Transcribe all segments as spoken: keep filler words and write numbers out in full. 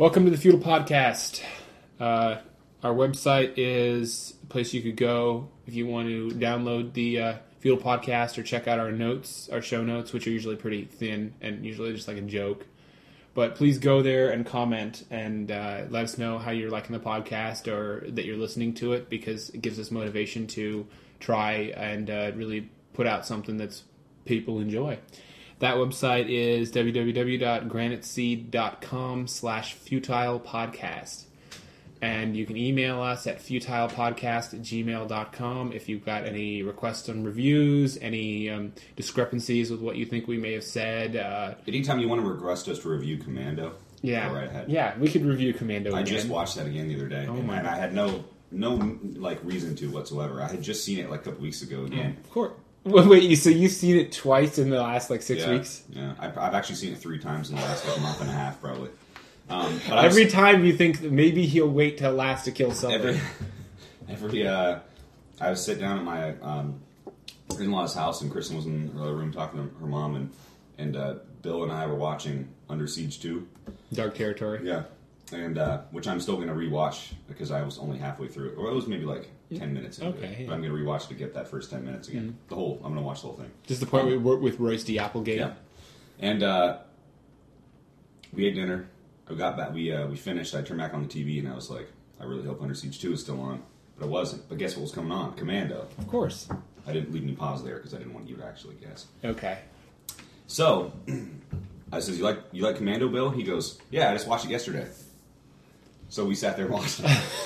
Welcome to the Feudal Podcast. Uh, our website is a place you could go if you want to download the uh, Feudal Podcast or check out our notes, our show notes, which are usually pretty thin and usually just like a joke. But please go there and comment and uh, let us know how you're liking the podcast or that you're listening to it, because it gives us motivation to try and uh, really put out something that's people enjoy. That website is www.graniteseed.com slash futile podcast. And you can email us at futilepodcast at gmail dot com if you've got any requests on reviews, any um, discrepancies with what you think we may have said. Uh, Anytime you want to request us to review Commando, yeah, go right ahead. Yeah, we could review Commando I again. just watched that again the other day, oh and, my and I had no no like reason to whatsoever. I had just seen it like a couple weeks ago again. Oh, of course. Wait, wait, you so you've seen it twice in the last like six yeah, weeks? Yeah, I've, I've actually seen it three times in the last like month and a half, probably. Um, but every was, time you think that maybe he'll wait till last to kill someone. Every, every uh, I was sitting down at my um, in-laws' house, and Kristen was in the other room talking to her mom, and and uh, Bill and I were watching Under Siege two. Dark Territory. Yeah, and uh, which I'm still going to rewatch because I was only halfway through it, or it was maybe like ten minutes into okay, it. yeah. But I'm going to rewatch to get that first ten minutes again. Mm-hmm. The whole, I'm going to watch the whole thing. Just the part um, with, with Royce D. Applegate. Yeah, and uh, we ate dinner. We got back. We uh, we finished. I turned back on the T V, and I was like, I really hope Under Siege two is still on, but it wasn't. But guess what was coming on? Commando. Of course. I didn't leave any pause there because I didn't want you to actually guess. Okay. So I says, "You like you like Commando, Bill?" He goes, "Yeah, I just watched it yesterday." So we sat there and watched it.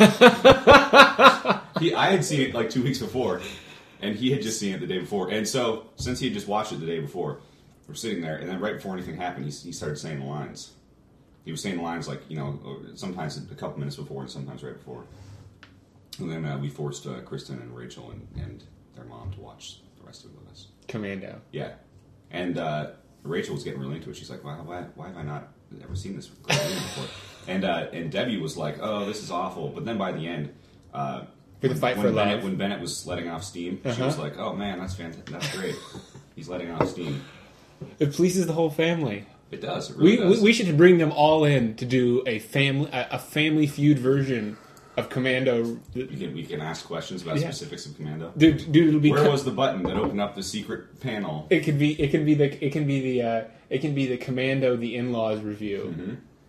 he, I had seen it like two weeks before, and he had just seen it the day before. And so since he had just watched it the day before, we're sitting there, and then right before anything happened, he, he started saying the lines. He was saying the lines like, you know, sometimes a couple minutes before and sometimes right before. And then uh, we forced uh, Kristen and Rachel and, and their mom to watch the rest of it with us. Commando. Yeah. And uh, Rachel was getting really into it. She's like, why, why, why have I not ever seen this before? And uh, and Debbie was like, oh, this is awful. But then by the end, uh, for the fight when, for when Bennett, love, when Bennett was letting off steam, uh-huh. she was like, oh man, that's fantastic. That's great. He's letting off steam. It pleases the whole family. It does. It really we, does. we we should bring them all in to do a family a, a family feud version of Commando. We can we can ask questions about yeah. specifics of Commando. Dude, dude, it'll be Where co- was the button that opened up the secret panel? It could be it can be the it can be the uh, it can be the Commando the in-laws review. Mm-hmm.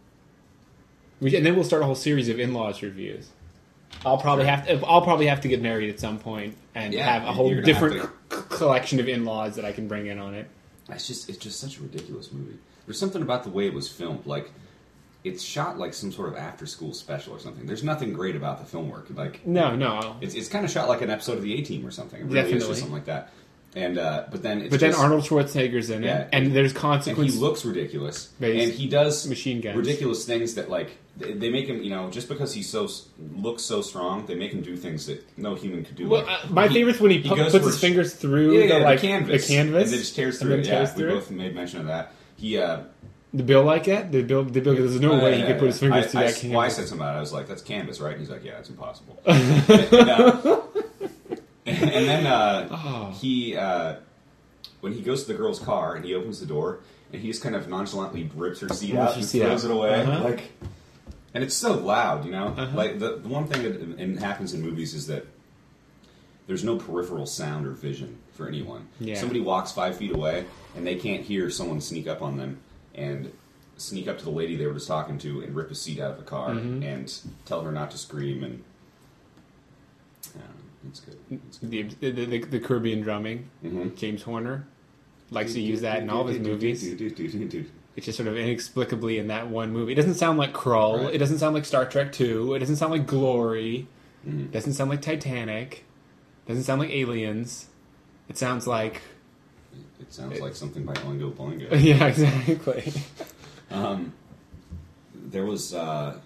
We, and then we'll start a whole series of in-laws reviews. I'll probably sure. have to. I'll probably have to get married at some point and yeah, have a whole different to... c- collection of in-laws that I can bring in on it. It's just it's just such a ridiculous movie. There's something about the way it was filmed, like it's shot like some sort of after-school special or something. There's nothing great about the film work. Like no, no, it's it's kind of shot like an episode of the A-Team or something. It really Definitely. is, or something like that. And uh, but then it's but then just, Arnold Schwarzenegger's in yeah, it, and, and there's consequences. And he looks ridiculous, Based and he does machine guns. ridiculous things that like they make him. You know, just because he so looks so strong, they make him do things that no human could do. Well, like, uh, my he, favorite's when he, he pu- goes puts for his fingers through yeah, yeah, the, like, the canvas, the canvas, and then just tears and through then it. tears Yeah, through we it. both made mention of that. He. Uh, Did Bill like it? Did Bill? Did Bill? There's no uh, way yeah, he yeah, could put his fingers I, through I, that I, canvas. Well, I said something about it. I was like, "That's canvas, right?" And he's like, "Yeah, it's impossible." and, and, uh, and then uh, oh. he. Uh, When he goes to the girl's car and he opens the door and he just kind of nonchalantly rips her seat out and throws it away, uh-huh. like, and it's so loud, you know. Uh-huh. Like the the one thing that in, happens in movies is that there's no peripheral sound or vision for anyone. Yeah. Somebody walks five feet away and they can't hear someone sneak up on them and sneak up to the lady they were just talking to and rip a seat out of the car mm-hmm. and tell her not to scream and. Yeah, it's good. It's good. The, the, the, the Caribbean drumming, mm-hmm. James Horner likes to use that in all of his movies. It's just sort of inexplicably in that one movie. It doesn't sound like Krull. Right. It doesn't sound like Star Trek two. It doesn't sound like Glory. Mm-hmm. It doesn't sound like Titanic. It doesn't sound like Aliens. It sounds like... It sounds it, like something by Oingo Boingo. Yeah, exactly. um, there was... Uh,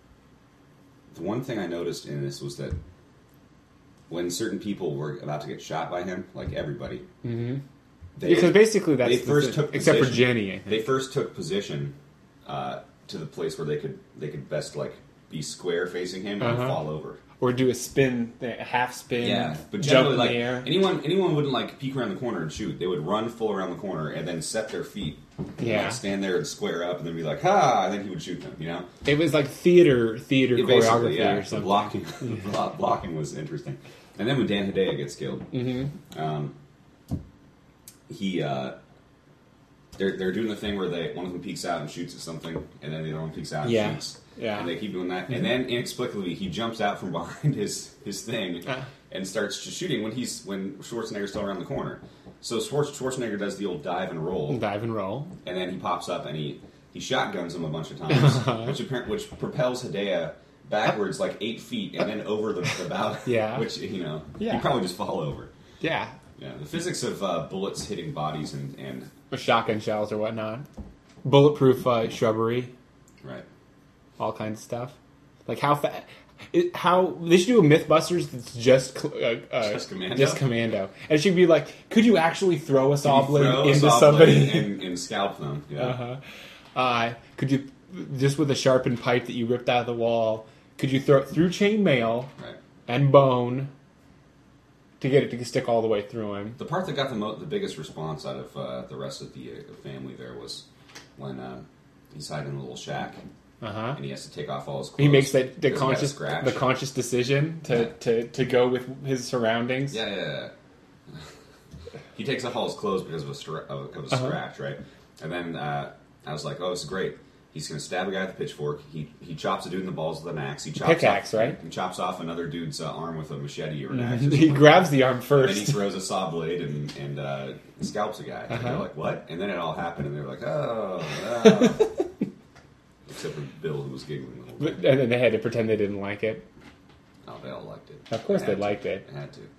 the one thing I noticed in this was that when certain people were about to get shot by him, like everybody... Mm-hmm. They, because basically that's they first the, took except position, for Jenny. I think. They first took position uh, to the place where they could they could best like be square facing him and uh-huh. fall over, or do a spin, a half spin. Yeah, but jump generally, in like the air. anyone anyone wouldn't like peek around the corner and shoot. They would run full around the corner and then set their feet Yeah. Like stand there and square up, and then be like, "Ha!" And then he would shoot them. You know, It was like theater theater Yeah, choreography basically, yeah. or The something. blocking, block- blocking was interesting. And then when Dan Hedaya gets killed, Mm-hmm. um, he uh, they're they're doing the thing where they one of them peeks out and shoots at something, and then the other one peeks out and Yeah. shoots. Yeah. And they keep doing that, and then inexplicably he jumps out from behind his his thing Uh. and starts just shooting when he's when Schwarzenegger's still around the corner. So Schwar- Schwarzenegger does the old dive and roll, Dive and roll. and then he pops up and he he shotguns him a bunch of times, which apparent, which propels Hedaya backwards like eight feet and then over the, the bow. Yeah. Which you know Yeah. he'd probably just fall over. Yeah. Yeah, the physics of uh, bullets hitting bodies and, and With shotgun shells or whatnot. Bulletproof uh, shrubbery. right. All kinds of stuff. Like how fa- it, how they should do a MythBusters that's just cl- uh, uh, Just Commando? just Commando, and she'd be like, "Could you actually throw a saw You blade throw a into saw somebody?" blade and, and scalp them. Yeah. uh-huh. uh Could you just with a sharpened pipe that you ripped out of the wall? Could you throw it through chainmail Right. and bone to get it to stick all the way through him? The part that got the mo- the biggest response out of uh, the rest of the, uh, the family there was when uh, he's hiding in a little shack Uh huh. and he has to take off all his clothes. He makes that the because he got a conscious scratch. the conscious decision to, Yeah. to, to go with his surroundings. Yeah, yeah, yeah. He takes off all his clothes because of a, stra- of a, of a Uh-huh. scratch, right? And then uh, I was like, oh, this is great. He's going to stab a guy with a pitchfork. He he chops a dude in the balls with an axe. He chops Pickaxe, off, right? He chops off another dude's uh, arm with a machete or an axe. Or He something. grabs the arm And then he first. throws a saw blade and, and uh, scalps a guy. And Uh-huh. they're like, what? And then it all happened, and they're like, oh, oh. Except for Bill, who was giggling the whole But- time. And then they had to pretend they didn't like it. Oh, they all liked it. Of course They they had to. liked it. They had to.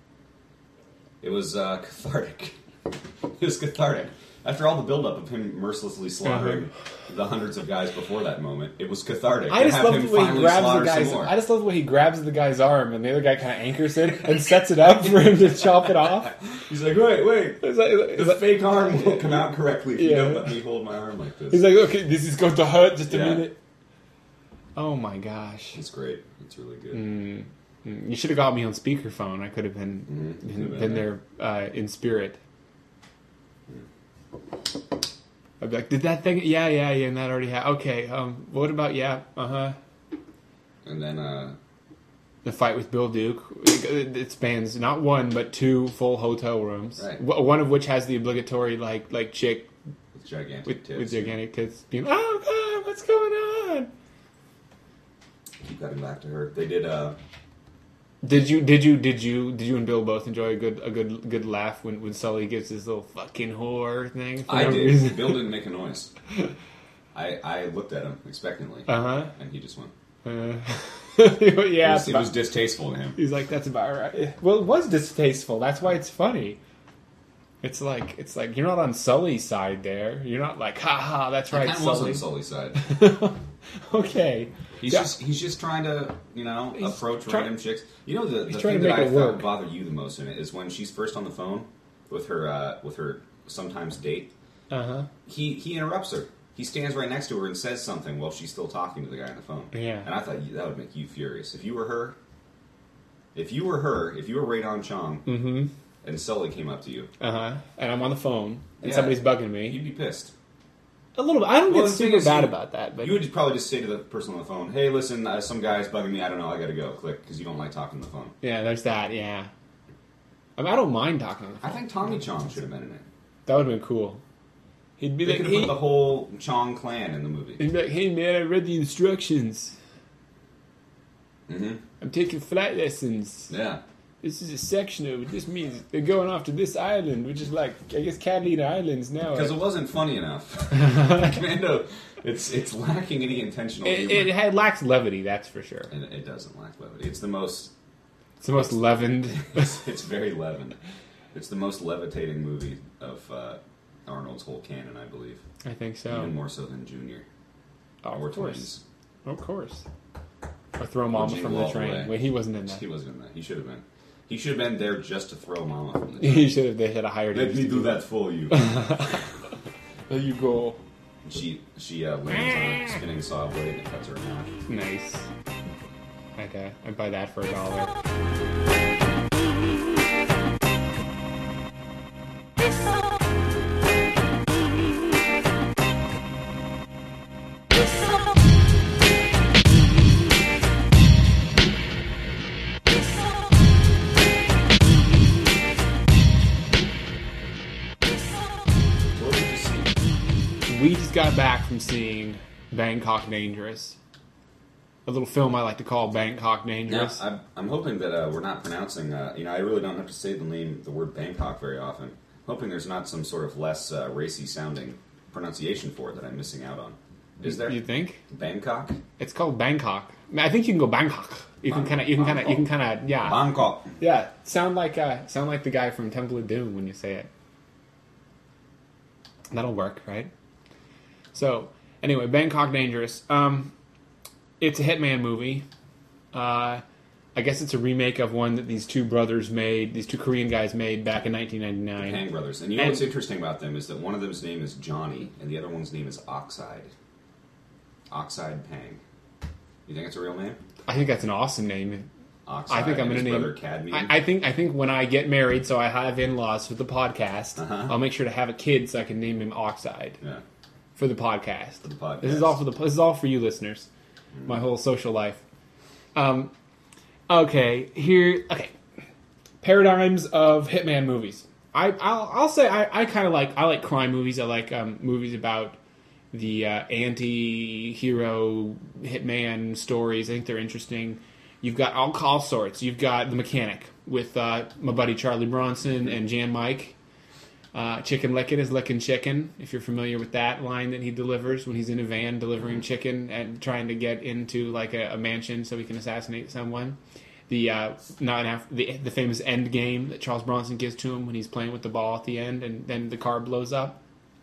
It was uh, cathartic. It was cathartic. After all the buildup of him mercilessly slaughtering the hundreds of guys before that moment, it was cathartic. I to just have love him the way he finally grabs the slaughter some guy's. more. I just love the way he grabs the guy's arm, and the other guy kind of anchors it and sets it up for him to chop it off. He's like, wait, wait. It's like, it's The like- fake arm will come out correctly if you Yeah. don't let me hold my arm like this. he's like, okay, this is going to hurt just a Yeah. minute. Oh my gosh! It's great. It's really good. Mm, mm. You should have got me on speakerphone. I could have been Mhm. been, Could've been, been there uh, in spirit. I'd be like, did that thing? Yeah, yeah, yeah. And that already happened. Okay. Um, what about yeah? Uh huh. And then, uh, The fight with Bill Duke. It, it spans not one but two full hotel rooms. Right. W- One of which has the obligatory like like chick with gigantic with, tits. with gigantic tits being, oh god, what's going on? Keep cutting back to her. They did, uh, Did you did you did you did you and Bill both enjoy a good a good good laugh when, when Sully gives his little fucking whore thing? for I no did. reason? Bill didn't make a noise. I, I looked at him expectantly, Uh huh. and he just went. Uh, yeah, It was, it's it about- was distasteful to him. he's like, that's about right. Well, it was distasteful. That's why it's funny. It's like it's like you're not on Sully's side there. You're not like, ha ha, that's I right, kind of was Sully. on Sully's side. Okay. He's Yeah. just he's just trying to you know He's approach try- random chicks. You know the, he's the trying thing to that make I it found work. bother you the most in it is when she's first on the phone with her uh, with her sometimes date. Uh huh. He he interrupts her. He stands right next to her and says something while she's still talking to the guy on the phone. Yeah. And I thought you, that would make you furious if you were her. If you were her, if you were Radon Chong Mm-hmm. and Sully came up to you, Uh huh. And I'm on the phone, and Yeah. somebody's bugging me you'd be pissed. a little bit. I don't Well, get the thing super is, bad you- about that, but You would probably just say to the person on the phone, "Hey, listen, uh, some guy's bugging me. I don't know. I got to go." Click because you don't like talking on the phone. yeah, there's that. Yeah. I mean, I don't mind talking on the phone. I think Tommy Chong should have been in it. That would have been cool. He'd be They like, could have hey, put the whole Chong clan in the movie. he'd be like, hey man, I read the instructions. Mm-hmm. I'm taking flight lessons. Yeah. This is a section of it. This means they're going off to this island, which is like, I guess, Catalina Islands now. Because it wasn't funny enough. Commando, it's it's lacking any intentional It, humor. it had lacks levity, that's for sure. and it doesn't lack levity. It's the most. It's the most leavened. It's, it's very leavened. It's the most levitating movie of uh, Arnold's whole canon, I believe. I think so. Even more so than Junior. Oh, or of course. Twins. Of course. Or throw Mama Jingle from the All the train. Way. Wait, he wasn't in that. He wasn't in that. He should have been. He should have been there just to throw Mama from the train. He should have. They should have hired him. Let me to do that for you. There you go. she she uh, lands on a spinning saw blade and cuts her in half. Nice. Okay, I'd buy that for a dollar. got back from seeing Bangkok Dangerous. A little film I like to call Bangkok Now, Dangerous. I'm, I'm hoping that uh, we're not pronouncing, uh, you know, I really don't have to say the name, the word Bangkok very often. Hoping there's not some sort of less uh, racy sounding pronunciation for it that I'm missing out on. Is there? You think? Bangkok? It's called Bangkok. I, mean, I think you can go Bangkok. You can kind of, you can kind of, you can kind of, yeah, Bangkok. yeah. Sound like, uh, sound like the guy from Temple of Doom when you say it. That'll work, right? So, anyway, Bangkok Dangerous. Um, it's a Hitman movie. Uh, I guess it's a remake of one that these two brothers made, these two Korean guys made back in nineteen ninety-nine. Pang brothers. And you know And- what's interesting about them is that one of them's name is Johnny, and the other one's name is Oxide. Oxide Pang. You think it's a real name? I think that's an awesome name. Oxide I think I'm and going to his name. brother Cadmium. I, I think I think when I get married, so I have in-laws for the podcast, Uh-huh. I'll make sure to have a kid so I can name him Oxide yeah. for the podcast. For the podcast. This is all for the. This is all for you listeners. My whole social life. Um. Okay. Here. Okay. Paradigms of Hitman movies. I I'll, I'll say I, I kind of like I like crime movies. I like um, movies about the uh, anti-hero hitman stories. I think they're interesting. You've got all, all sorts. You've got The Mechanic with uh, my buddy Charlie Bronson and Jan Mike. Uh, chicken licking is licking chicken, if you're familiar with that line that he delivers when he's in a van delivering chicken and trying to get into like a, a mansion so he can assassinate someone. The uh, not enough, the the famous end game that Charles Bronson gives to him when he's playing with the ball at the end and then the car blows up.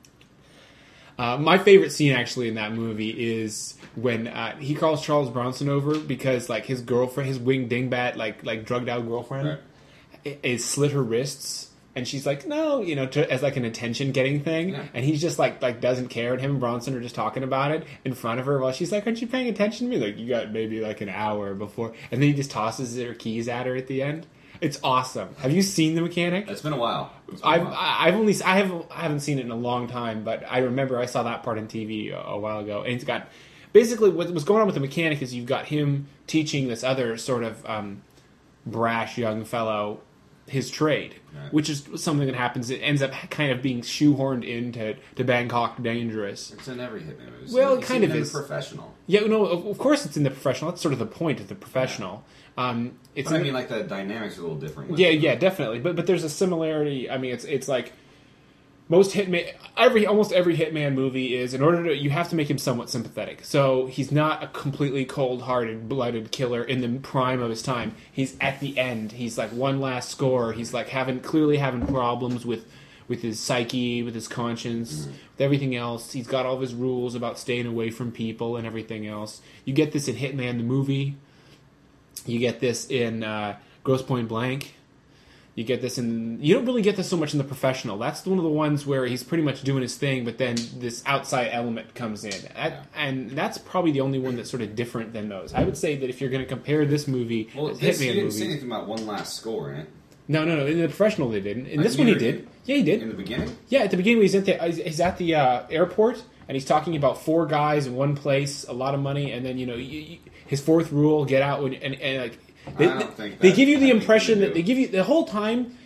Uh, my favorite scene actually in that movie is when uh, he calls Charles Bronson over because like his girlfriend, his winged dingbat, like like drugged out girlfriend, Right. is slit her wrists, and she's like, no, you know, to, as like an attention getting thing, Yeah. and he's just like like doesn't care, and him and Bronson are just talking about it in front of her while she's like, aren't you paying attention to me? Like, you got maybe like an hour before, and then he just tosses her keys at her at the end. It's awesome. Have you seen The Mechanic? It's been a while. It's been a I've while. I've only I haven't I haven't seen it in a long time, but I remember I saw that part on T V a, a while ago, and it's got basically what was going on with The Mechanic is you've got him teaching this other sort of um, brash young fellow his trade, Right. which is something that happens. It ends up kind of being shoehorned into to Bangkok Dangerous. It's in every Hitman movie. Well, it It's kind even of in is. The Professional. Yeah, no, of, of course it's in The Professional. That's sort of the point of The Professional. Um, it's But I in- mean, like, the dynamics are a little different. with Yeah, it. yeah, definitely. But but there's a similarity. I mean, it's it's like most hitman, every almost every Hitman movie is in order to you have to make him somewhat sympathetic. So he's not a completely cold-hearted, blooded killer in the prime of his time. He's at the end. He's like one last score. He's like having clearly having problems with with his psyche, with his conscience, Mm-hmm. with everything else. He's got all of his rules about staying away from people and everything else. You get this in Hitman the movie. You get this in uh, Grosse Point Blank. You get this in... You don't really get this so much in The Professional. That's one of the ones where he's pretty much doing his thing, but then this outside element comes in. That, Yeah. And that's probably the only one that's sort of different than those. I would say that if you're going to compare this movie Well, to this, you Hitman didn't movies... say anything about one last score in it. No, no, no. In The Professional, they didn't. In Uh, this one, he you're- did. Yeah, he did. In the beginning? Yeah, at the beginning, when he's at the he's at the uh, airport, and he's talking about four guys in one place, a lot of money, and then you know you, you, his fourth rule: get out when and, and like they, I don't think they that give you the had anything impression to that do. they give you the whole time.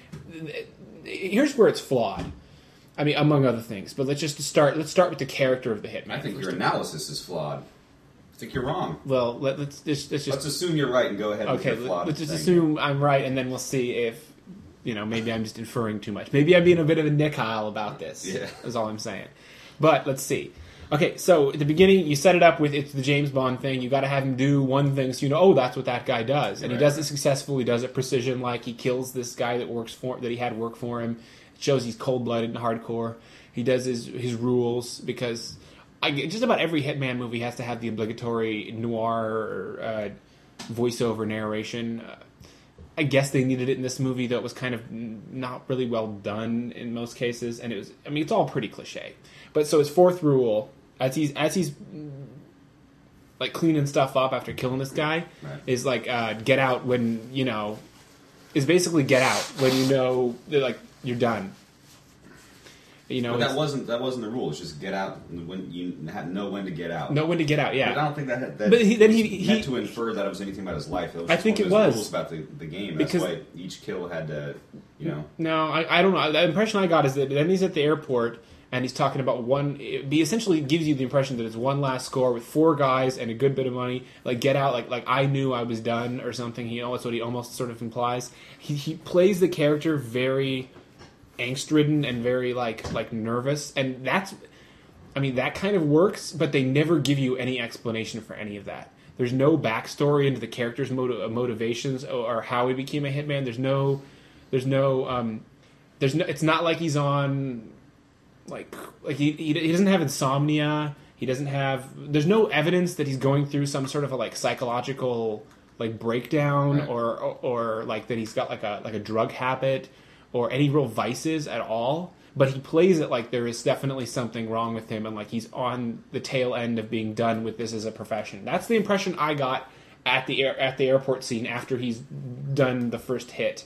Here's where it's flawed. I mean, among other things, but let's just start. Let's start with the character of the hitman. I think first your of all. analysis is flawed. I think you're wrong. Well, let, let's just let's just Let's assume you're right and go ahead with okay. your flawed Let's just thing. assume I'm right, and then we'll see if. You know, maybe I'm just inferring too much. Maybe I'm being a bit of a Nick Heil about this. Yeah. Is all I'm saying. But let's see. Okay, so at the beginning, you set it up with it's the James Bond thing. You got to have him do one thing, so you know, oh, that's what that guy does, and he Right. does it successfully. He does it precision, like he kills this guy that works for that he had work for him. It shows he's cold blooded and hardcore. He does his his rules because I, just about every Hitman movie has to have the obligatory noir uh, voiceover narration. Uh, I guess they needed it in this movie, though it was kind of n- not really well done in most cases, and it was. I mean, it's all pretty cliche. But so his fourth rule, as he's as he's mm, like cleaning stuff up after killing this guy, Right. is like uh, get out when you know. Is basically get out when you know that, like you're done. You know, But that it's- wasn't that wasn't the rule. It's just get out when you had know when to get out. know when to get out. Yeah, But I don't think that. that But he- then he- was he- meant to infer that it was anything about his life. It was I just think one it of those was. rules about the, the game. That's Because- why each kill had to, you know. No, I, I don't know. The impression I got is that then he's at the airport, and he's talking about one. It he essentially gives you the impression that it's one last score with four guys and a good bit of money. Like Get Out, like like I knew I was done or something. He that's what he almost sort of implies. He he plays the character very angst-ridden and very like like nervous, and that's. I mean, that kind of works, but they never give you any explanation for any of that. There's no backstory into the character's motiv- motivations or how he became a hitman. There's no, there's no, um, there's no. It's not like he's on, like, like he, he he doesn't have insomnia. He doesn't have. There's no evidence that he's going through some sort of a like psychological like breakdown right. or, or or like that he's got like a like a drug habit or any real vices at all. But he plays it like there is definitely something wrong with him and like he's on the tail end of being done with this as a profession. That's the impression I got at the air, at the airport scene after he's done the first hit.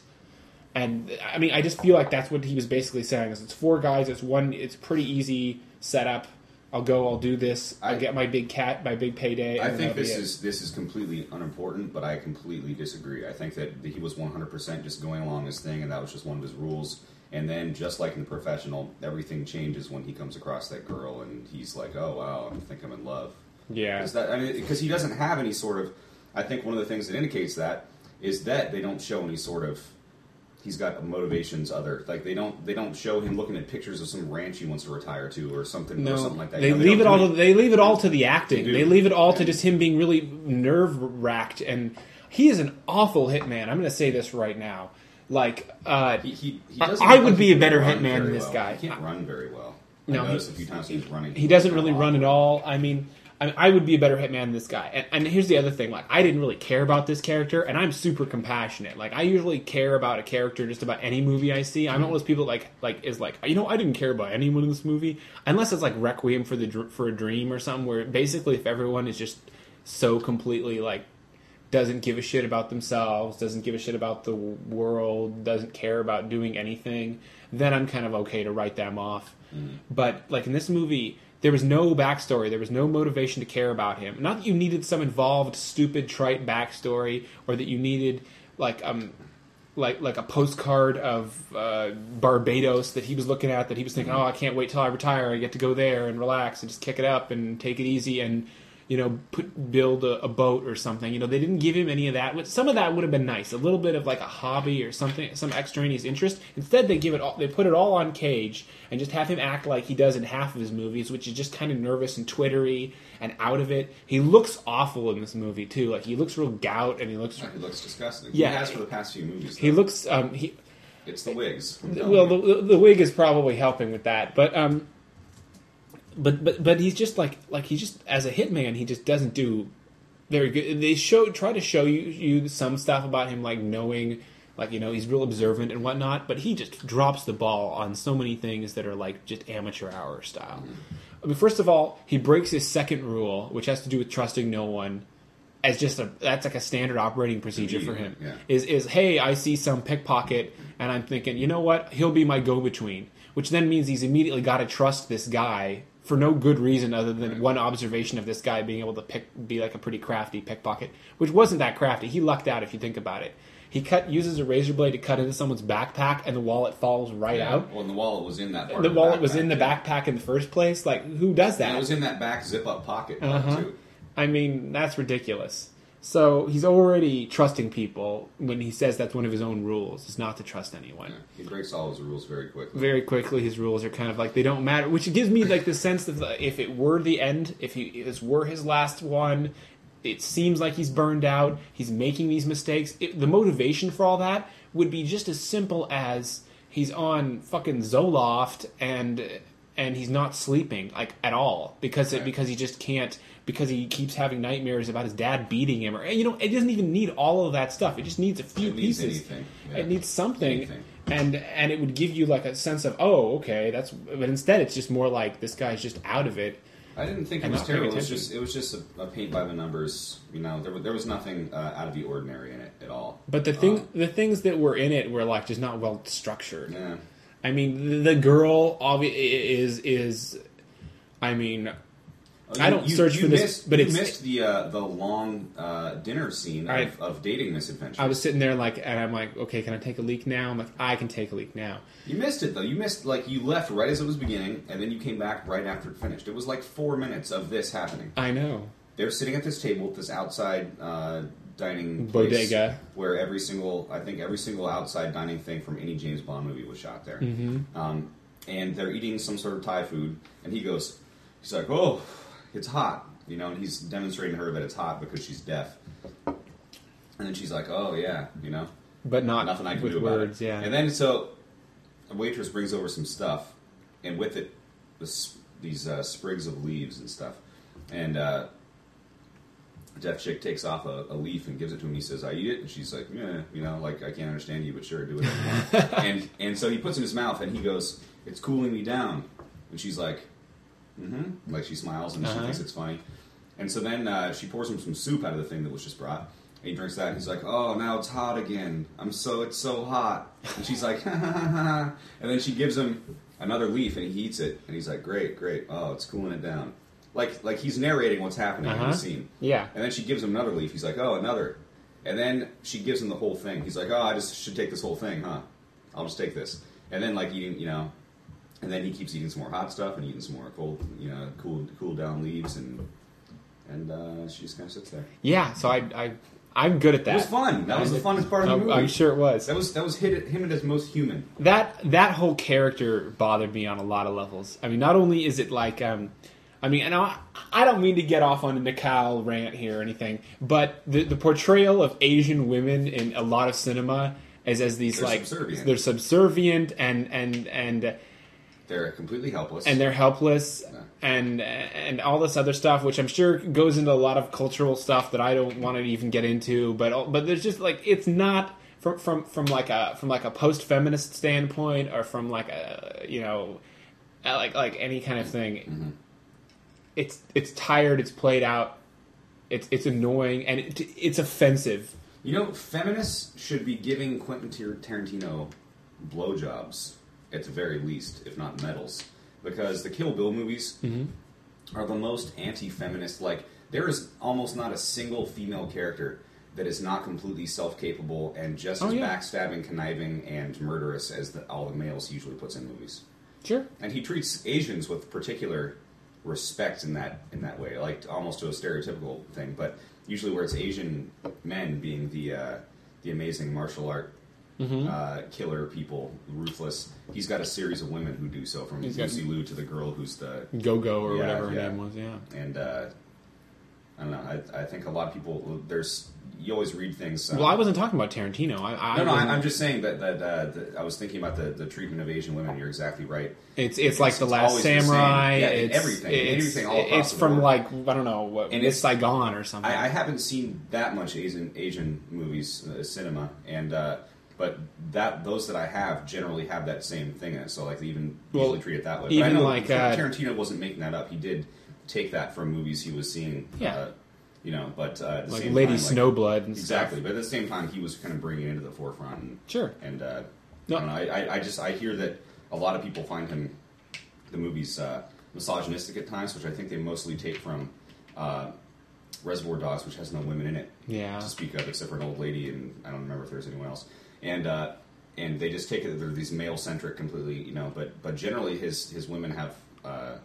And I mean, I just feel like that's what he was basically saying is it's four guys, it's one, it's pretty easy setup. I'll go, I'll do this, I'll I, get my big cat, my big payday. I think this is this is completely unimportant, but I completely disagree. I think that he was one hundred percent just going along his thing and that was just one of his rules. And then, just like in the professional, everything changes when he comes across that girl, and he's like, "Oh wow, I think I'm in love." Yeah, because I mean, because he doesn't have any sort of. I think one of the things that indicates that is that they don't show any sort of. He's got motivations other like they don't they don't show him looking at pictures of some ranch he wants to retire to or something no, or something like that. They you know, leave they it all. do To, they leave it all to the acting. They, they leave it all and, to just him being really nerve wracked, and he is an awful hitman. I'm going to say this right now. Like, uh, he, he, he I would like be a better hitman hitman than this well. guy. He can't run very well. No, I noticed he, a few times he was running. He doesn't really run at all. I mean, I, mean, I would be a better hitman than this guy. And, and here's the other thing: like, I didn't really care about this character, and I'm super compassionate. Like, I usually care about a character just about any movie I see. I'm not one of those people like like is like you know I didn't care about anyone in this movie unless it's like Requiem for the for a Dream or something where basically if everyone is just so completely like. Doesn't give a shit about themselves, doesn't give a shit about the world, doesn't care about doing anything, then I'm kind of okay to write them off. Mm. But, like, in this movie, there was no backstory, there was no motivation to care about him. Not that you needed some involved, stupid, trite backstory, or that you needed, like, um, like like a postcard of uh, Barbados that he was looking at, that he was thinking, mm. oh, I can't wait till I retire, I get to go there and relax and just kick it up and take it easy and... you know, put build a, a boat or something. You know, they didn't give him any of that. Some of that would have been nice, a little bit of like a hobby or something, some extraneous interest. Instead, they give it all. They put it all on Cage and just have him act like he does in half of his movies, which is just kind of nervous and twittery and out of it. He looks awful in this movie too. Like he looks real gout and he looks. Yeah, he looks disgusting. Yeah, he has for the past few movies. Though. He looks. Um, he. It's the wigs. Well, the, the wig is probably helping with that, but um. But but but he's just like like he just as a hitman he just doesn't do very good. They show try to show you you some stuff about him like knowing like you know he's real observant and whatnot, but he just drops the ball on so many things that are like just amateur hour style. Mm-hmm. I mean, first of all, he breaks his second rule, which has to do with trusting no one. As just a that's like a standard operating procedure for him. Yeah. Is is hey I see some pickpocket and I'm thinking you know what he'll be my go between, which then means he's immediately got to trust this guy. For no good reason other than one observation of this guy being able to pick, be like a pretty crafty pickpocket, which wasn't that crafty. He lucked out if you think about it. He cut uses a razor blade to cut into someone's backpack, and the wallet falls right yeah. out. Well, and the wallet was in that part The of the wallet backpack, was in the yeah. backpack in the first place. Like, who does that? And it was in that back zip-up pocket uh-huh. too. I mean, that's ridiculous. So he's already trusting people when he says that's one of his own rules, is not to trust anyone. Yeah, he breaks all his rules very quickly. Very quickly, his rules are kind of like, they don't matter, which gives me like the sense that if it were the end, if, he, if this were his last one, it seems like he's burned out, he's making these mistakes. It, the motivation for all that would be just as simple as he's on fucking Zoloft and and he's not sleeping like at all because it, right. because he just can't. Because he keeps having nightmares about his dad beating him, or you know, it doesn't even need all of that stuff. It just needs a few it needs pieces. Anything. Yeah. It needs something, anything. and and it would give you like a sense of oh, okay, that's. But instead, it's just more like this guy's just out of it. I didn't think it was terrible. It was just it was just a, a paint by the numbers. You know, there was, there was nothing uh, out of the ordinary in it at all. But the thing, um, the things that were in it were like just not well structured. Yeah. I mean, the, the girl obvi- is is, I mean. Oh, I don't you, search you for this, missed, but you it's missed the uh, the long uh, dinner scene I- of, of dating misadventures. I was sitting there like, and I'm like, okay, can I take a leak now? I'm like, I can take a leak now. You missed it though. You missed like you left right as it was beginning, and then you came back right after it finished. It was like four minutes of this happening. I know. They're sitting at this table at this outside uh, dining place Bodega. where every single, I think every single outside dining thing from any James Bond movie was shot there. Mm-hmm. Um, and they're eating some sort of Thai food, and he goes, he's like, "Oh, it's hot," you know, and he's demonstrating to her that it's hot because she's deaf. And then she's like, "Oh yeah," you know, But not nothing I can with do about words, it. yeah. And then so a waitress brings over some stuff, and with it, this, these uh, sprigs of leaves and stuff, and. Uh, Deaf chick takes off a, a leaf and gives it to him. He says, "I eat it," and she's like, "Yeah, you know, like I can't understand you, but sure, do it." If you want." and and so he puts it in his mouth, and he goes, "It's cooling me down." And she's like, "Mm-hmm," like she smiles and Uh-huh. she thinks it's funny. And so then uh, she pours him some soup out of the thing that was just brought. And he drinks that, and he's like, "Oh, now it's hot again. I'm so it's so hot." And she's like, "Ha ha ha ha." And then she gives him another leaf, and he eats it, and he's like, "Great, great. Oh, it's cooling it down." Like like he's narrating what's happening in Uh-huh. the scene. Yeah. And then she gives him another leaf. He's like, "Oh, another." And then she gives him the whole thing. He's like, "Oh, I just should take this whole thing, huh? I'll just take this." And then like eating, you know, and then he keeps eating some more hot stuff and eating some more cold, you know, cool cool down leaves, and and uh, she just kind of sits there. Yeah, so I, I, I'm good at that. It was fun. That was the funnest part of the I'm, movie. I'm sure it was. That was that was hit, him at his most human. That that whole character bothered me on a lot of levels. I mean, not only is it like, um, I mean, and I, I don't mean to get off on a Nikal rant here or anything, but the the portrayal of Asian women in a lot of cinema as as these They're like subservient. they're subservient and and and They're completely helpless. and they're helpless Yeah. and and all this other stuff, which I'm sure goes into a lot of cultural stuff that I don't want to even get into. But but there's just like it's not from from from like a from like a post feminist standpoint or from like a you know like like any kind of thing. Mm-hmm. It's it's tired. It's played out. It's it's annoying and it, it's offensive. You know, feminists should be giving Quentin Tar- Tarantino blowjobs at the very least, if not medals, because the Kill Bill movies Mm-hmm. are the most anti-feminist. Like, there is almost not a single female character that is not completely self-capable and just Oh, as yeah. backstabbing, conniving, and murderous as the, all the males he usually puts in movies. Sure. And he treats Asians with particular respect in that in that way, like almost to a stereotypical thing. But usually, where it's Asian men being the uh, the amazing martial art Mm-hmm. uh, killer people, ruthless, he's got a series of women who do so, from He's got- Lucy Liu to the girl who's the Go Go or Yeah, whatever her yeah. name was. Yeah. and uh, I don't know. I, I think a lot of people there's you always read things. Uh, Well, I wasn't talking about Tarantino. I, I no, no, wasn't- I, I'm just saying that that, uh, that I was thinking about the, the treatment of Asian women. You're exactly right. It's it's like the it's Last always the same. Samurai. Yeah, it's everything, It's, everything all across it's the from board. like I don't know what And Miss it's- Saigon or something. I, I haven't seen that much Asian Asian movies, uh, cinema, and uh, but that those that I have generally have that same thing in it. So like they even Well, usually treat it that way. even but I know like, uh, Tarantino wasn't making that up. He did take that from movies he was seeing. Yeah. Uh, you know, but uh, at the like same Lady time, like, Snowblood and exactly. stuff. But at the same time, he was kind of bringing it into the forefront. And, Sure. And uh, No. I don't know. I, I, I just I hear that a lot of people find him the movies uh, misogynistic at times, which I think they mostly take from uh, Reservoir Dogs, which has no women in it Yeah. to speak of, except for an old lady, and I don't remember if there's anyone else. And uh, and they just take it that they're these male centric completely, you know. But but generally his his women have uh,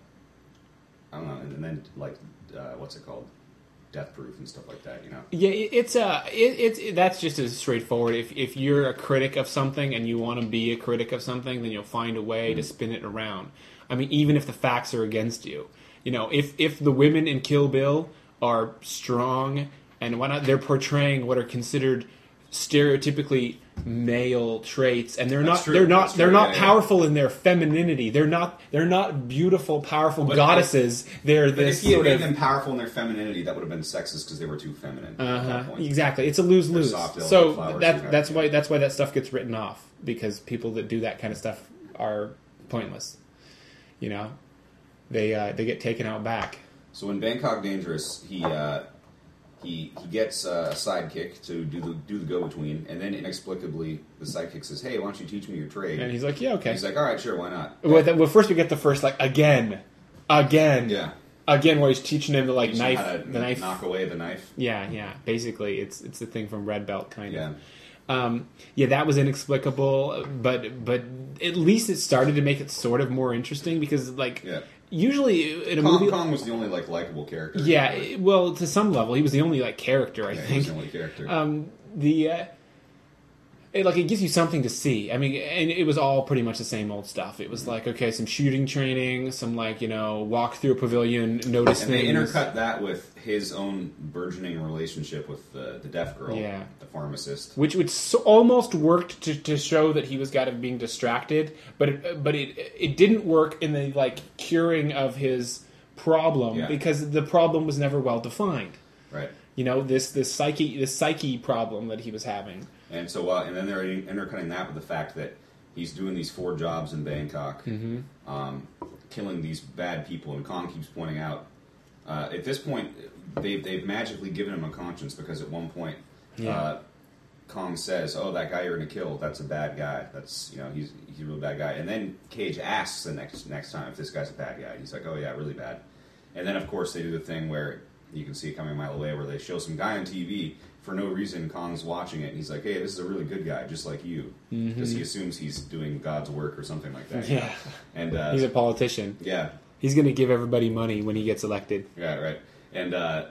I don't know, and then like uh, what's it called, Death Proof and stuff like that, you know. Yeah, it, it's uh, it, it's it, that's just as straightforward. If if you're a critic of something and you want to be a critic of something, then you'll find a way to spin it around. I mean, even if the facts are against you, you know, if if the women in Kill Bill are strong and why not, they're portraying what are considered stereotypically male traits, and they're That's not true. they're not That's they're true. not Yeah, yeah. powerful in their femininity. They're not they're not beautiful, powerful But goddesses. they're But this if he had sort made of them powerful in their femininity, that would have been sexist because they were too feminine at Uh-huh. that point. Exactly, it's a lose lose. soft, delicate So flowers that you have, that's yeah. why that's why that stuff gets written off, because people that do that kind of stuff are pointless. You know, they uh, they get taken out back. So in Bangkok Dangerous, he uh, he he gets uh, a sidekick to do the do the go between, and then inexplicably the sidekick says, "Hey, why don't you teach me your trade?" And he's like, yeah, okay. He's like, "All right, sure, why not?" well, th- well, first we get the first like again, again, Yeah. again, where he's teaching him to like Teaching him knife how to the knife. knock away the knife. Yeah, yeah. Basically, it's it's the thing from Red Belt, kind Yeah. of. Um, yeah, that was inexplicable, but but at least it started to make it sort of more interesting because, like, Yeah. usually in a Kong, movie, Kong was the only like likable character. yeah, it- well, to some level, he was the only like character. I Yeah, he think was the only character. um, the uh, it, like it gives you something to see. I mean, and it was all pretty much the same old stuff. It was like, okay, some shooting training, some like you know walk through a pavilion, notice and things. they intercut that with his own burgeoning relationship with the, the deaf girl, Yeah. the pharmacist. which which so almost worked to, to show that he was kind of being distracted, but it, but it it didn't work in the like curing of his problem Yeah. because the problem was never well defined. Right. You know, this this psyche this psyche problem that he was having. And so, uh, and then they're intercutting that with the fact that he's doing these four jobs in Bangkok, Mm-hmm. um, killing these bad people. And Kong keeps pointing out, uh, at this point, they've, they've magically given him a conscience because at one point, Yeah. uh, Kong says, "Oh, that guy you're going to kill, that's a bad guy. That's, you know, he's he's a really bad guy." And then Cage asks the next next time if this guy's a bad guy. He's like, "Oh yeah, really bad." And then of course they do the thing where you can see it coming a mile away, where they show some guy on T V for no reason. Kong's watching it, and he's like, "Hey, this is a really good guy, just like you," because he assumes he's doing God's work or something like that. you know? Yeah, And uh, he's a politician. yeah, He's going to give everybody money when he gets elected. yeah, right. And uh,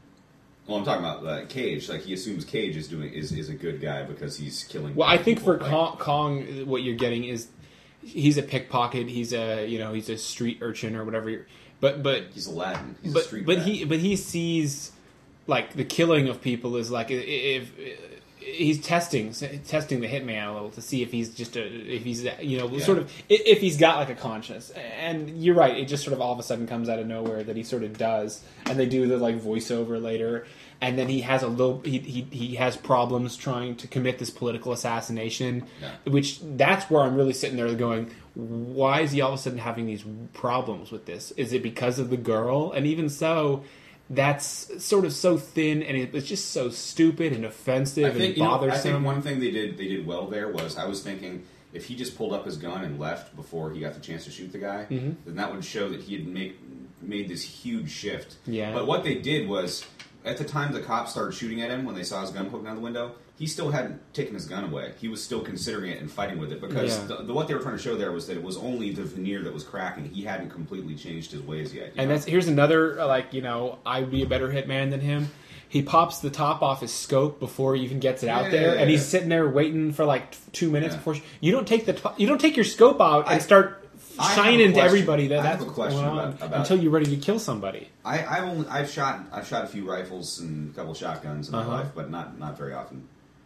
well, I'm talking about uh, Cage. Like he assumes Cage is doing is, is a good guy because he's killing. Well, I think people, for like- Kong, Kong, what you're getting is he's a pickpocket. He's a you know he's a street urchin or whatever. You're, but but he's Aladdin. He's a but street but rat. he but he sees like the killing of people is like if, if he's testing testing the hitman a little to see if he's just a if he's you know Yeah. sort of if he's got like a conscience. And you're right, it just sort of all of a sudden comes out of nowhere that he sort of does, and they do the like voiceover later. And then he has a little. He, he he has problems trying to commit this political assassination, Yeah. which that's where I'm really sitting there going, why is he all of a sudden having these problems with this? Is it because of the girl? And even so, that's sort of so thin, and it, it's just so stupid and offensive I think, and you know, bothersome. I think one thing they did they did well there was I was thinking if he just pulled up his gun and left before he got the chance to shoot the guy, Mm-hmm. then that would show that he had made made this huge shift. Yeah. But what they did was at the time the cops started shooting at him when they saw his gun poking out the window, he still hadn't taken his gun away. He was still considering it and fighting with it because Yeah. the, the, what they were trying to show there was that it was only the veneer that was cracking. He hadn't completely changed his ways yet. you And know? that's here's another uh, like you know I'd be a better hitman than him. He pops the top off his scope before he even gets it out Yeah, there, yeah, and he's yeah. sitting there waiting for like t- two minutes Yeah. before sh- you don't take the top, you don't take your scope out and I- start I have a shining to question. everybody that I have that's a what's question going on about- about- until you're ready to kill somebody. I, I've only I've shot I've shot a few rifles and a couple shotguns in Uh-huh. my life, but not not very often.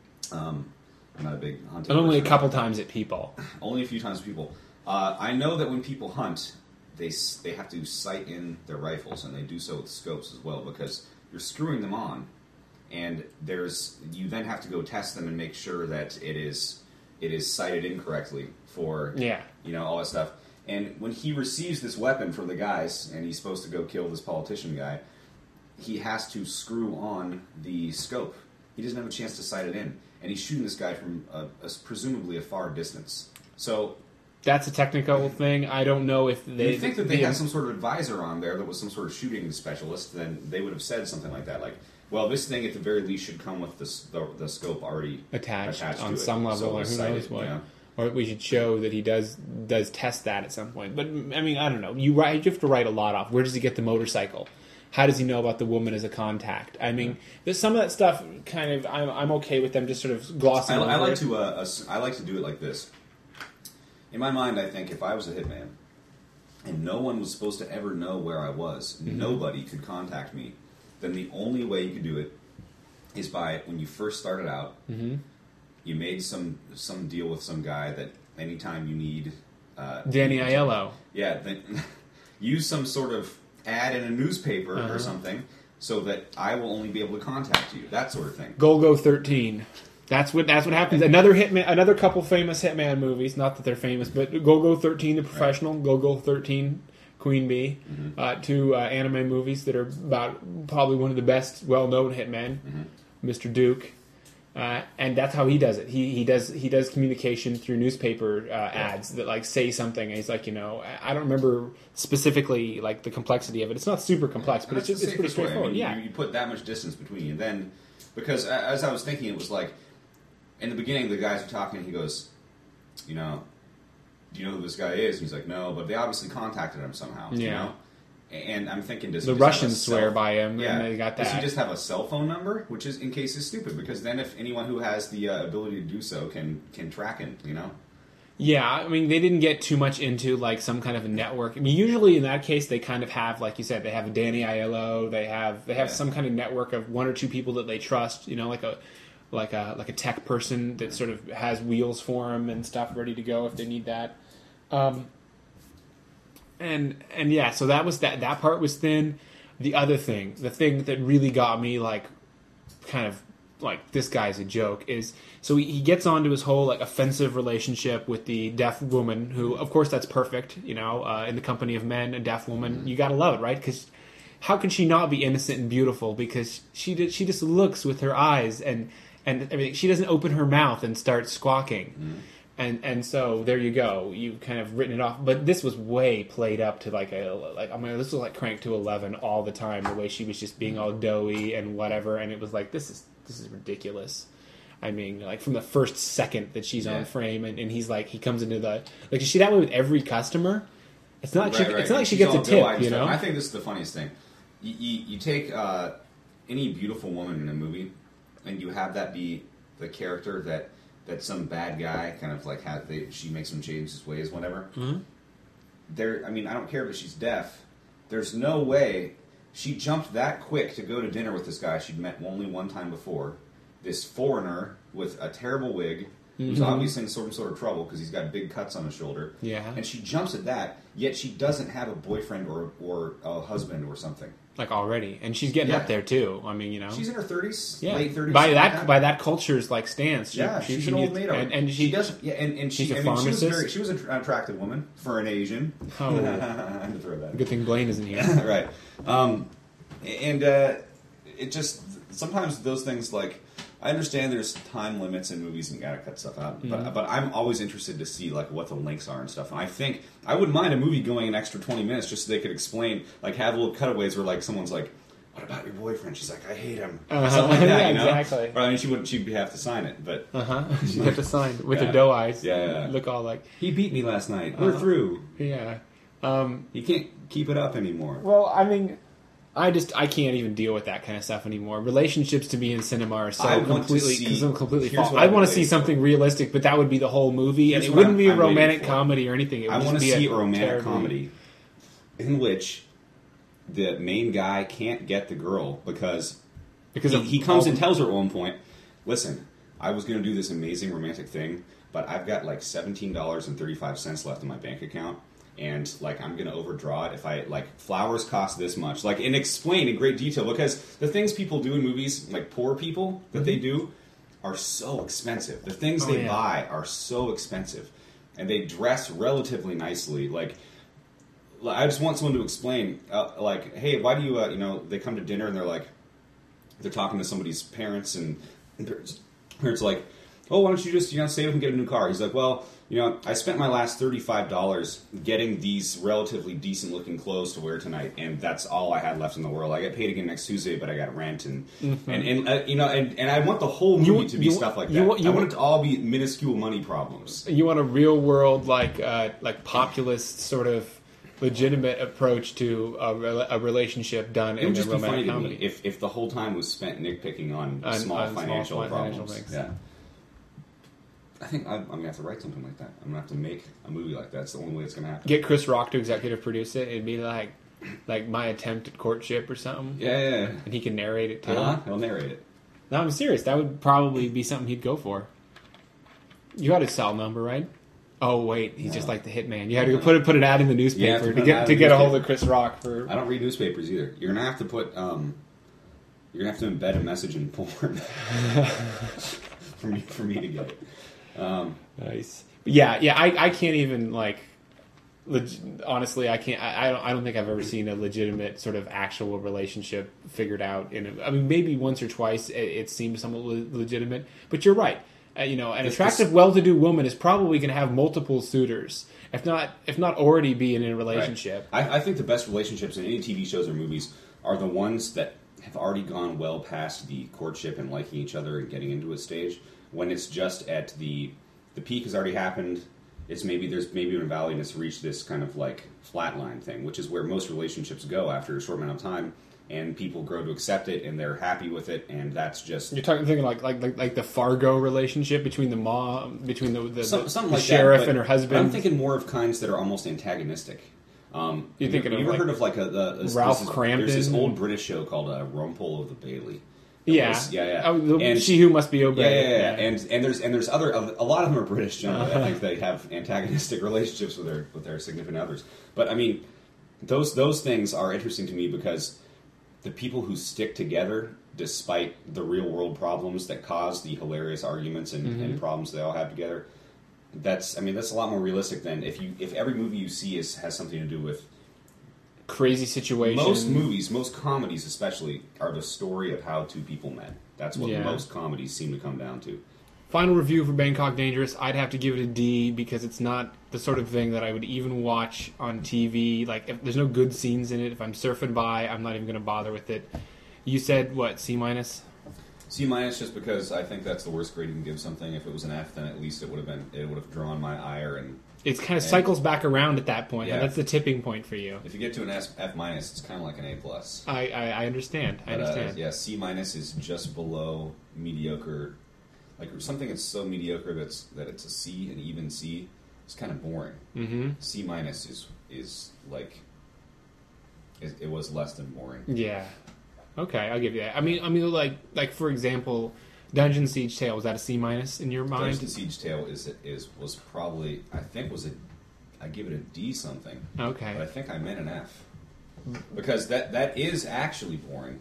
Um, I'm not a big hunting. And only a person. couple times at people. Only a few times with people. Uh, I know that when people hunt, they s- they have to sight in their rifles, and they do so with scopes as well because you're screwing them on, and there's you then have to go test them and make sure that it is it is sighted incorrectly for Yeah. you know all that stuff. And when he receives this weapon from the guys, and he's supposed to go kill this politician guy, he has to screw on the scope. He doesn't have a chance to sight it in, and he's shooting this guy from a, a, presumably a far distance. So That's a technical thing. I don't know if they you think that they the- had some sort of advisor on there that was some sort of shooting specialist, then they would have said something like that, like, "Well, this thing at the very least should come with the s- the, the scope already attached, attached on to it, some level, so or who it's sighted, knows what. you know? Or we should show that he does does test that at some point. But I mean, I don't know. You write, you have to write a lot off. Where does he get the motorcycle? How does he know about the woman as a contact? I mean, there's some of that stuff. Kind of, I'm I'm okay with them just sort of glossing I, over I like it. to uh, ass- I like to do it like this. In my mind, I think if I was a hitman and no one was supposed to ever know where I was, Mm-hmm. nobody could contact me, then the only way you could do it is by when you first started out, Mm-hmm. you made some some deal with some guy that anytime you need uh, Danny Aiello. yeah, then use some sort of ad in a newspaper Uh-huh. or something, so that I will only be able to contact you. That sort of thing. Golgo thirteen. That's what that's what happens. Another hitman, another couple famous hitman movies. Not that they're famous, but Golgo thirteen, the professional, Golgo thirteen, Queen Bee, Mm-hmm. uh, two uh, anime movies that are about probably one of the best well-known hitmen, Mm-hmm. Mister Duke, Uh, and that's how he does it. He he does he does communication through newspaper uh, ads that like say something, and he's like, you know, I don't remember specifically like the complexity of it. It's not super complex, but And it's just that's it's the pretty safest way. I straightforward. mean, Yeah, you, you put that much distance between you, and then because a- as I was thinking, it was like in the beginning, the guys are talking. And he goes, you know, do you know who this guy is? And he's like, no, but they obviously contacted him somehow. Yeah. You know? And I'm thinking, does he the just have a Russians cell- swear by him, Yeah. and they got Does that. he just have a cell phone number, which is in case is stupid? Because then, if anyone who has the uh, ability to do so can can track him, you know. Yeah, I mean, they didn't get too much into like some kind of a network. I mean, usually in that case, they kind of have, like you said, they have a Danny Aiello. They have they have Yeah. some kind of network of one or two people that they trust. You know, like a like a like a tech person that sort of has wheels for them and stuff ready to go if they need that. Um, and and yeah, so that was that. That part was thin. The other thing, the thing that really got me like, kind of like this guy's a joke is so he, he gets onto his whole like offensive relationship with the deaf woman who, of course, that's perfect. You know, uh, in the company of men, a deaf woman, you gotta love it, right? Because how can she not be innocent and beautiful? Because she did, she just looks with her eyes and and everything. She doesn't open her mouth and start squawking. Mm. And and so there you go. You've kind of written it off. But this was way played up to like a like I mean this was like cranked to eleven all the time. The way she was just being all doughy and whatever. And it was like this is this is ridiculous. I mean, like from the first second that she's Yeah. on frame, and, and he's like he comes into the like is she that way with every customer? It's not like Right, she, right. it's not like she She's gets a all tip, doe-eyed and you stuff. know. I think this is the funniest thing. You, you, you take uh, any beautiful woman in a movie, and you have that be the character that, that some bad guy kind of like had. They, she makes him change his ways, whatever. Mm-hmm. There, I mean, I don't care if she's deaf. There's no way she jumped that quick to go to dinner with this guy she'd met only one time before. This foreigner with a terrible wig, who's Mhm. obviously in some sort of trouble because he's got big cuts on his shoulder. Yeah. And she jumps at that, yet she doesn't have a boyfriend or or a husband or something. Like already, and she's getting Yeah. up there too. I mean, you know, She's in her thirties, yeah. late thirties. by that by that culture's like stance. She, yeah, she, she's she an old needs- maid. and, and she, she doesn't. Yeah, and, and she. she's a I mean, she was pharmacist? very. She was an attractive woman for an Asian. Oh. I had to throw that. Good thing Blaine isn't here. Right. Um, and uh, it just sometimes those things like I understand there's time limits in movies and you gotta cut stuff out, Mhm. but but I'm always interested to see like what the links are and stuff. And I think I wouldn't mind a movie going an extra twenty minutes just so they could explain, like have little cutaways where like someone's like, "What about your boyfriend?" She's like, "I hate him," Uh-huh. something like that. Yeah, you know? exactly. Or, I mean, she wouldn't. She'd have to sign it, but Uh huh. She have to sign with Yeah. her doe eyes. Yeah, yeah. Look all like he beat me last night. We're Uh-huh. through. yeah. Um, You can't keep it up anymore. well, I mean, I just I can't even deal with that kind of stuff anymore. Relationships to me in cinema are so I want to completely see- so completely here's false. what I I want would to see wait something realistic, but that would be the whole movie, and Here's it what wouldn't I'm- be a I'm waiting romantic for. comedy or anything. It would I just want to be see a romantic terribly- comedy in which the main guy can't get the girl because because he, of he comes all- and tells her at one point, "Listen, I was going to do this amazing romantic thing, but I've got like seventeen dollars and thirty-five cents left in my bank account, and like I'm going to overdraw it if I like flowers cost this much." Like and explain in great detail because the things people do in movies, like poor people that they do, are so expensive. The things Oh, they yeah. buy are so expensive, and they dress relatively nicely. Like I just want someone to explain, uh, like, hey, why do you, uh, you know, they come to dinner and they're like, they're talking to somebody's parents, and, and parents, parents are like, oh, why don't you just, you know, save up and get a new car? He's like, well, you know, I spent my last thirty-five dollars getting these relatively decent-looking clothes to wear tonight, and that's all I had left in the world. I get paid again next Tuesday, but I got rent, and, Mm-hmm. and, and uh, you know, and, and I want the whole movie You- to be you- stuff like that. you want- you I want want- it to all be minuscule money problems. You want a real world, like uh, like populist sort of legitimate approach to a, rela- a relationship done It in would a just be funny romantic to comedy. me if, if the whole time was spent nitpicking on, On- small on small financial fi- problems. financial things. Yeah. I think I'm, I'm going to have to write something like that. I'm going to have to make a movie like that. It's the only way it's going to happen. Get Chris Rock to executive produce it. It'd be like like my attempt at courtship or something. Yeah, yeah, yeah. And he can narrate it too. Uh-huh. He'll narrate it. No, I'm serious. That would probably be something he'd go for. You got his cell number, right? Oh wait, he's No. just like the hitman. You had to go put it put it out in the You have newspaper to to, put it get out to in get the a hold of newspaper. Chris Rock for. I don't read newspapers either. You're going to have to put, um, you're going to have to embed a message in porn for me for me to get it. Um, Nice. But yeah, yeah. I, I can't even like. leg- honestly, I can't. I, I don't. I don't think I've ever seen a legitimate sort of actual relationship figured out. In a, I mean, maybe once or twice it, it seemed somewhat le- legitimate. But you're right. Uh, you know, an It's attractive, just- well-to-do woman is probably going to have multiple suitors, if not, if not already be in a relationship. Right. I, I think the best relationships in any T V shows or movies are the ones that have already gone well past the courtship and liking each other and getting into a stage. When it's just at the the peak has already happened. It's maybe there's maybe a valley and it's reached this kind of like flatline thing, which is where most relationships go after a short amount of time. And people grow to accept it, and they're happy with it, and that's just You're talking thinking like like like, like the Fargo relationship between the mom, between the, the, some, the, something the like sheriff that, but and her husband. I'm thinking more of kinds that are almost antagonistic. Um, You're thinking you, of you ever like heard of like a, a, a Ralph this is- Crampton? There's this old British show called uh, Rumpole of the Bailey. It yeah, was- yeah, yeah. Oh, the, And- she who must be Yeah, obeyed. yeah, yeah, yeah. And and there's and there's other a lot of them are British generally. I think they have antagonistic relationships with their with their significant others. But I mean, those those things are interesting to me because the people who stick together despite the real world problems that cause the hilarious arguments and, Mm-hmm. and problems they all have together. That's I mean that's a lot more realistic than if you if every movie you see is has something to do with Crazy situation. most movies, most comedies especially, are the story of how two people met. That's what Yeah. most comedies seem to come down to. Final review for Bangkok Dangerous, I'd have to give it a D because it's not the sort of thing that I would even watch on T V. Like, if there's no good scenes in it. If I'm surfing by, I'm not even going to bother with it. You said, what, C minus? C minus, just because I think that's the worst grade you can give something. If it was an F, then at least it would have been it would have drawn my ire. And It kind of And- cycles back around at that point. Yeah. And that's the tipping point for you. if you get to an S, F minus, it's kind of like an A plus. I, I, I understand. I But, uh, understand. yeah, C minus is just below mediocre. Like something that's so mediocre that's that it's a C, an even C. It's kind of boring. Mm-hmm. C minus is is like it, it was less than boring. Yeah. Okay, I'll give you that. I mean, I mean, like, like for example, Dungeon Siege Tale, was that a C minus in your mind? Dungeon Siege Tale is is was probably I think was a I give it a D something. Okay. But I think I meant an F because that that is actually boring.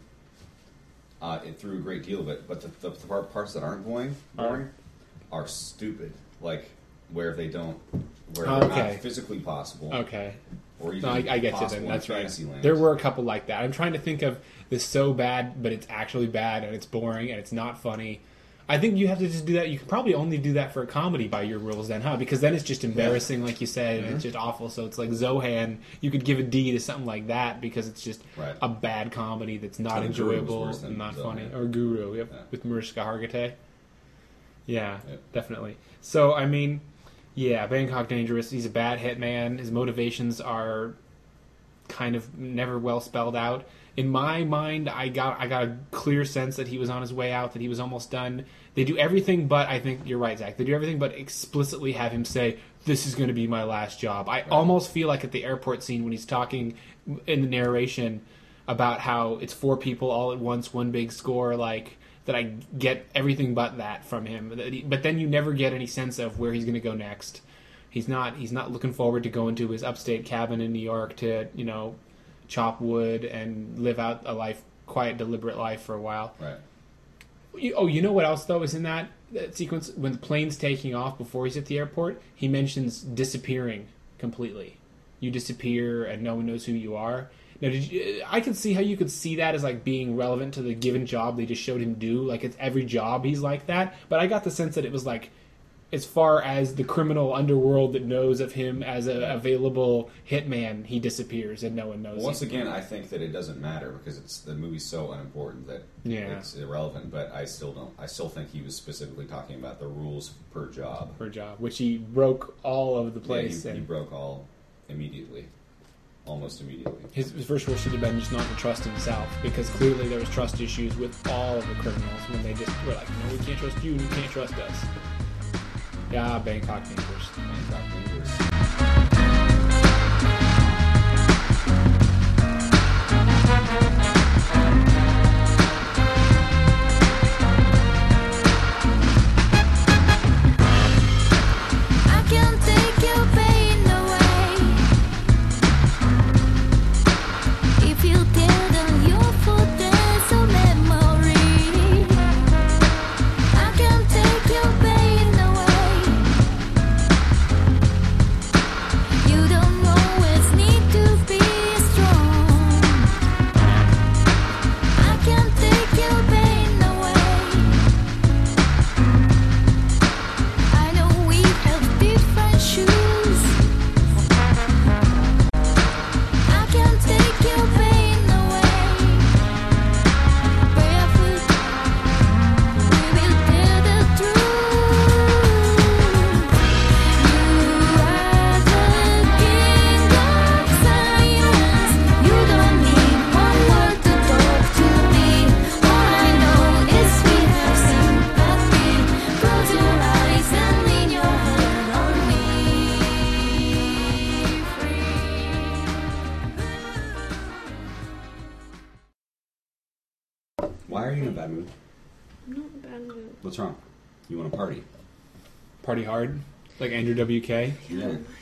Uh, it threw a great deal of it, but the, the, the part- parts that aren't boring, boring are stupid. Like where they don't, where they're Okay. not physically possible, Okay. or even No, I, I get you possible then. in That's right. Fantasyland. There were a couple like that. I'm trying to think of this so bad, but it's actually bad, and it's boring, and it's not funny. I think you have to just do that. You can probably only do that for a comedy by your rules, then, huh? Because then it's just embarrassing, like you said, and Mm-hmm. it's just awful. So it's like Zohan. You could give a D to something like that because it's just Right. a bad comedy that's not I think Guru was enjoyable worse than and not Zohan. funny. Or Guru, yep, Yeah. with Mariska Hargitay. Yeah, Yep. definitely. So I mean, yeah, Bangkok Dangerous. He's a bad hitman. His motivations are kind of never well spelled out. In my mind, I got I got a clear sense that he was on his way out, that he was almost done. They do everything but, I think you're right, Zach, they do everything but explicitly have him say, this is going to be my last job. I almost feel like at the airport scene when he's talking in the narration about how it's four people all at once, one big score, like, that I get everything but that from him. That he- But then you never get any sense of where he's going to go next. He's not he's not looking forward to going to his upstate cabin in New York to, you know, chop wood and live out a life, quiet, deliberate life for a while. Right. You, oh, you know what else, though, is in that, that sequence? When the plane's taking off before he's at the airport, he mentions disappearing completely. You disappear and no one knows who you are. Now, did you, I could see how you could see that as like being relevant to the given job they just showed him do. Like, it's every job he's like that. But I got the sense that it was like, as far as the criminal underworld that knows of him as an available hitman, he disappears and no one knows. Well, once he's- again, I think that it doesn't matter because it's the movie's so unimportant that Yeah. it's irrelevant. But I still don't. I still think he was specifically talking about the rules per job. per job, which he broke all over the Yeah, place. he, he and broke all immediately, almost immediately. his, his first rule should have been just not to trust himself, because clearly there was trust issues with all of the criminals when they just were like, no, we can't trust you, and you can't trust us. Yeah, Bangkok Dangerous. Bangkok Dangerous. I can't take your pain away. If you tell them your foot, there's a memory. I can't take your pain away. You don't know Why are you in a bad mood? I'm not in a bad mood. What's wrong? You want to party? Party hard, like Andrew W K. Yeah.